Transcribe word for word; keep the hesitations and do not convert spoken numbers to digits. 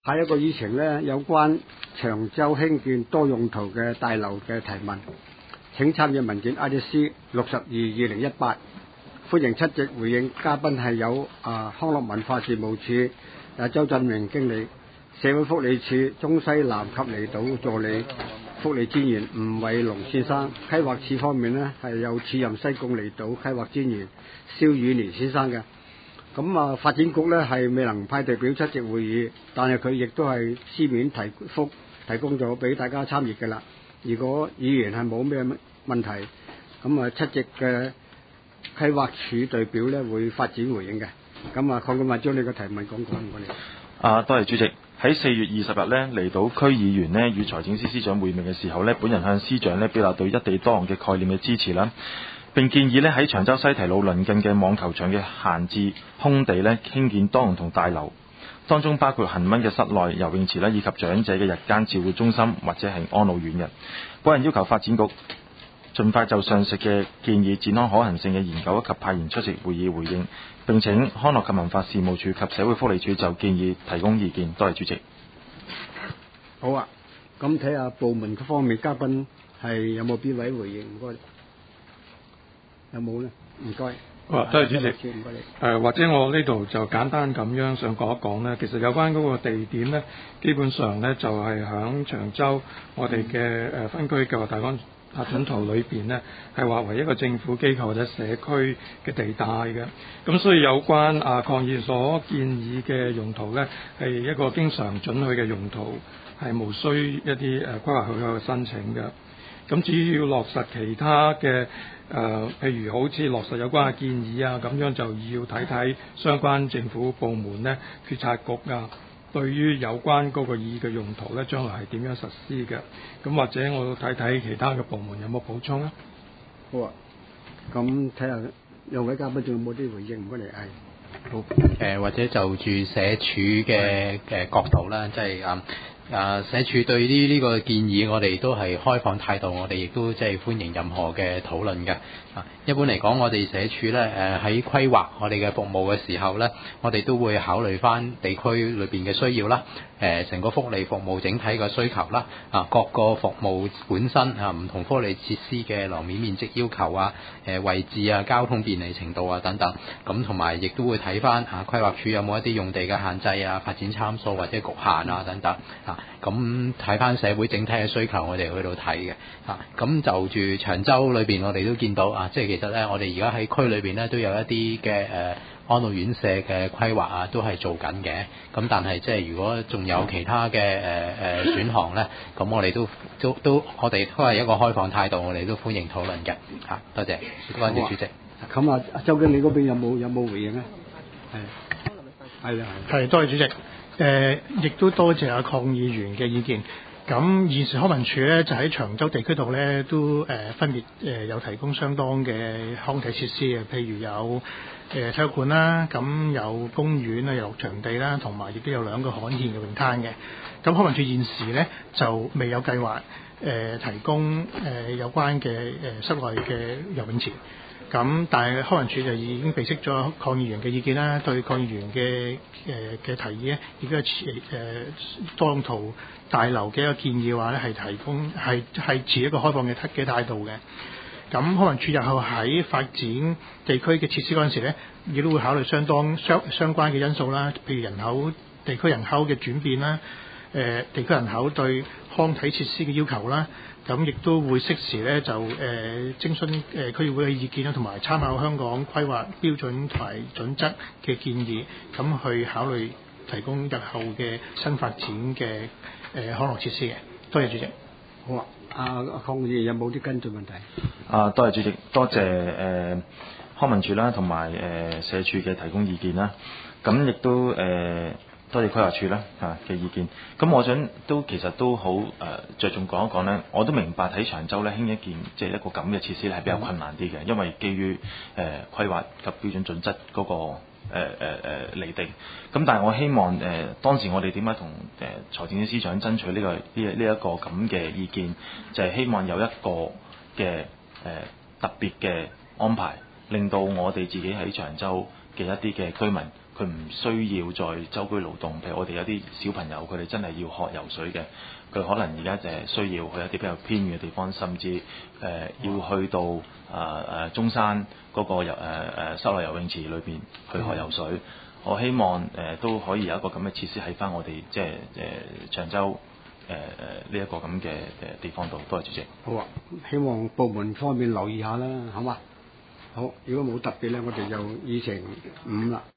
下一個議程呢，有關長洲興建多用途嘅大樓嘅提問，請參與文件 I D C 六十二二零一八。歡迎出席回應，嘉賓係有啊康樂文化事務處啊周振榮經理，社會福利署中西南及離島助理福利專員吳偉龍先生。規劃處方面呢，係有署任西貢離島規劃專員蕭宇年先生嘅。咁啊，發展局呢係未能派代表出席會議，但係佢亦都係書面提覆提供咗俾大家參閱嘅啦。如果議員係冇咩問題，咁啊出席嘅規劃處代表呢會發展回應嘅。咁啊，鄺俊華將你個提問講講，唔該你。 啊，多謝主席。喺四月二十日呢，離島區議員呢與財政司司長會面嘅時候呢，本人向司長呢表達對一地多用嘅概念嘅支持啦。並建議咧喺長洲西堤路鄰近嘅網球場嘅閒置空地咧興建多用途大樓，當中包括恒溫嘅室內游泳池啦，以及長者嘅日間照顧中心或者係安老院嘅。本人要求發展局盡快就上述嘅建議展開可行性嘅研究及派員出席會議回應，並請康樂及文化事務處及社會福利署就建議提供意見。多謝主席。 好啊，咁睇下部門方面嘉賓係有冇邊位回應？唔該。有冇呢？唔該。 好啊，多謝主席。唔該你。誒、呃，或者我呢度就簡單咁樣想講一講呢。其實有關嗰個地點呢，基本上呢就係、是、響長洲我哋嘅誒分區計劃大綱核准圖裏邊呢，係劃為一個政府機構或者社區嘅地帶嘅。咁所以有關啊鄺議員所建議嘅用途呢，係一個經常准許嘅用途，係無需一啲誒規劃許可嘅申請嘅。咁至於要落實其他嘅。誒、呃，譬如好似落實有關嘅建議啊，咁樣就要睇睇相關政府部門呢、決策局啊，對於有關嗰個議嘅用途呢，將來係點樣實施嘅？咁或者我睇睇其他嘅部門有冇補充啊？ 好啊，咁睇下兩位嘉賓仲有冇啲回應？唔該你係。 好，誒、呃、或者就住社署嘅嘅角度啦，即係啊。啊！社署對於呢個建議，我哋都係開放態度，我哋亦都即係歡迎任何嘅討論嘅。啊，一般嚟講，我哋社署咧誒喺規劃我哋嘅服務嘅時候咧，我哋都會考慮翻地區裏邊嘅需要啦，誒成個福利服務整體嘅需求啦，啊各個服務本身啊唔同福利設施嘅樓面面積要求啊、誒位置啊、交通便利程度啊等等，咁同埋亦都會睇翻啊規劃署有冇一啲用地嘅限制啊、發展參數或者局限啊等等啊。咁睇翻社會整體嘅需求，我哋去到睇嘅嚇。咁、啊、就住長洲裏邊，我哋都見到啊，即係其實咧，我哋而家喺區裏邊咧都有一啲嘅誒安老院舍嘅規劃啊，都係做緊嘅。咁但係即係如果仲有其他嘅誒誒選項咧，咁我哋都都都我哋都係一個開放態度，我哋都歡迎討論嘅嚇。多謝，多謝主席。 咁啊，周經理嗰邊有冇有冇回應咧？係係啊係。 係，多謝主席。誒、呃，亦都多謝阿鄺議員嘅意見。咁現時康文署咧就喺長洲地區度咧都誒、呃、分別誒、呃、有提供相當嘅康體設施嘅，譬如有誒、呃、體育館啦，咁有公園啊、遊樂場地啦，同埋亦都有兩個罕見嘅泳灘嘅。咁康文署現時咧就未有計劃誒、呃、提供誒、呃、有關嘅誒、呃、室內嘅游泳池。咁但係康文署就已經備悉咗鄺議員嘅意見啦，對鄺議員嘅誒嘅提議咧，亦都係誒多用途大樓嘅一個建議嘅話咧，係提供係係持一個開放嘅嘅態度嘅。咁康文署日後喺發展地區嘅設施嗰陣時咧，亦都會考慮相當相相關嘅因素啦，譬如人口地區人口嘅轉變啦，誒、呃、地區人口對康體設施嘅要求啦。咁亦都會適時咧就誒、呃、徵詢誒、呃、區議會嘅意見啦，同埋參考香港規劃標準同埋準則嘅建議，咁去考慮提供日後嘅新發展嘅誒、呃、康樂設施嘅。多謝主席。 好啊，阿鄺議員有冇啲跟進問題？ 啊，多謝主席，多謝誒、呃、康文署啦，同埋誒社署嘅提供意見啦。咁亦都誒。呃多謝規劃署啦嚇嘅意見，咁我想都其實都好誒着重講一講呢。我都明白喺長洲咧興一件即係、就是、一個咁嘅設施係比較困難啲嘅，因為基於誒、呃、規劃及標準準則嗰、那個誒誒誒釐定。咁但係我希望誒、呃、當時我哋點解同誒財政司司長爭取呢、這個呢呢一個咁嘅意見，就係、是、希望有一個嘅誒、呃、特別嘅安排，令到我哋自己喺長洲嘅一啲嘅居民佢唔需要再舟車勞動。譬如我哋有啲小朋友，佢哋真係要學游水嘅，佢可能而家就係需要去一啲比較偏遠嘅地方，甚至誒、呃、要去到啊誒、呃、中山嗰個游誒誒室內游泳池裏邊去學游水。嗯、我希望誒、呃、都可以有一個咁嘅設施喺翻我哋即係誒長洲誒誒呢一個咁嘅誒地方度。多謝主席。 好啊，希望部門方面留意下啦，好嘛？好，如果冇特別咧，我哋就議程五啦。